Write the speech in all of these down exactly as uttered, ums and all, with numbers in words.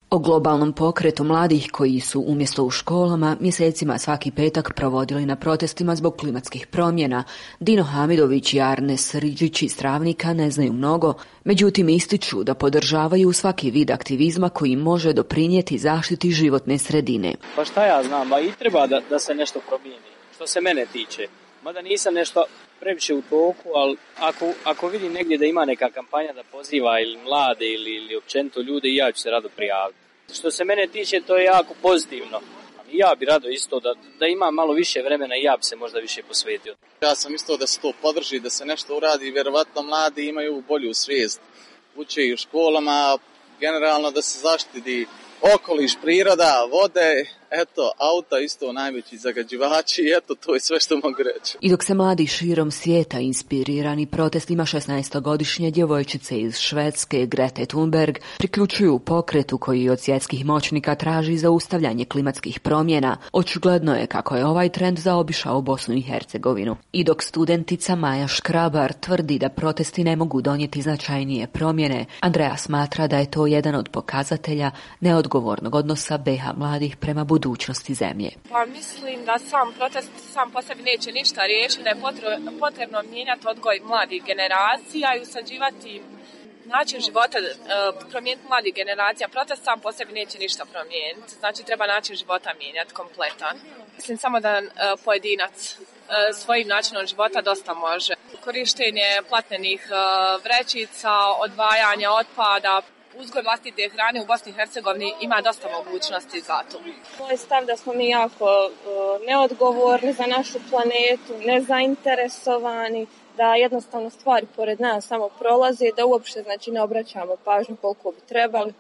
O globalnom pokretu mladih koji su umjesto u školama mjesecima svaki petak provodili na protestima zbog klimatskih promjena, Dino Hamidović i Arnes Riđić iz Travnika ne znaju mnogo, međutim ističu da podržavaju svaki vid aktivizma koji može doprinijeti zaštiti životne sredine. Pa šta ja znam, a i treba da, da se nešto promijeni, što se mene tiče. Mada nisam nešto previše u toku, ali ako, ako vidim negdje da ima neka kampanja da poziva ili mlade ili, ili općenito ljude, i ja ću se rado prijaviti. Što se mene tiče, to je jako pozitivno. I ja bi rado isto da, da ima malo više vremena i ja bi se možda više posvetio. Ja sam isto da se to podrži, da se nešto uradi i vjerovatno mladi imaju bolju svijest. Uče i u školama, generalno da se zaštiti okoliš, priroda, vode, eto, auta isto najveći zagađivači, eto, to je sve što mogu reći. I dok se mladi širom svijeta inspirirani protestima šesnaestogodišnje djevojčice iz Švedske Grete Thunberg priključuju pokretu koji od svjetskih moćnika traži zaustavljanje klimatskih promjena, očigledno je kako je ovaj trend zaobišao Bosnu i Hercegovinu. I dok studentica Maja Škrabar tvrdi da protesti ne mogu donijeti značajnije promjene, Andreja smatra da je to jedan od pokazatelja neodgovornog odnosa B iH mladih prema budućnosti zemlje. Pa mislim da sam protest sam po sebi neće ništa riješiti, da je potrebno mijenjati odgoj mladih generacija i usađivati način života, promijeniti mladih generacija. Protest sam po sebi neće ništa promijeniti, znači treba način života mijenjati kompletan. Mislim samo da pojedinac svojim načinom života dosta može. Korištenje platnenih vrećica, odvajanje otpada, uzgoj vlastite hrane u Bosni i Hercegovini ima dosta mogućnosti za to. Moj stav da smo mi jako uh, neodgovorni za našu planetu, nezainteresovani, da jednostavno stvari pored nas samo prolaze, da uopšte znači ne obraćamo pažnju koliko bi trebali.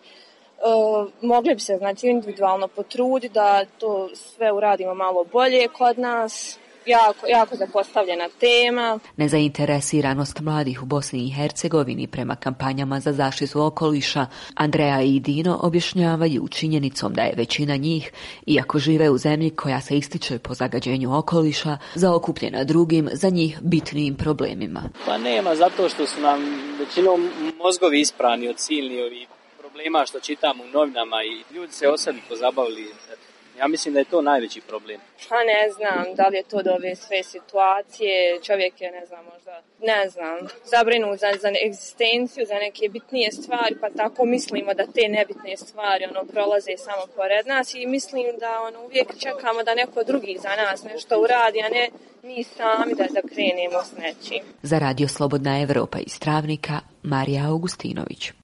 Uh, mogli bi se znači individualno potruditi da to sve uradimo malo bolje kod nas. Jako, jako zapostavljena tema. Nezainteresiranost mladih u Bosni i Hercegovini prema kampanjama za zaštitu okoliša Andreja i Dino objašnjavaju činjenicom da je većina njih, iako žive u zemlji koja se ističe po zagađenju okoliša, zaokupljena drugim, za njih bitnijim problemima. Pa nema, zato što su nam većinom mozgovi isprani od silnih ovih problema što čitamo u novinama i ljudi se o sebi pozabavili. Ja mislim da je to najveći problem. Pa ne znam, da li je to do ove sve situacije, čovjek je, ne znam, možda, ne znam, zabrinut za, za egzistenciju, za neke bitnije stvari, pa tako mislimo da te nebitne stvari, ono, prolaze samo pored nas i mislim da, ono, uvijek čekamo da neko drugi za nas nešto uradi, a ne mi sami da, da krenemo s nečim. Za Radio Slobodna Evropa iz Travnika, Marija Augustinović.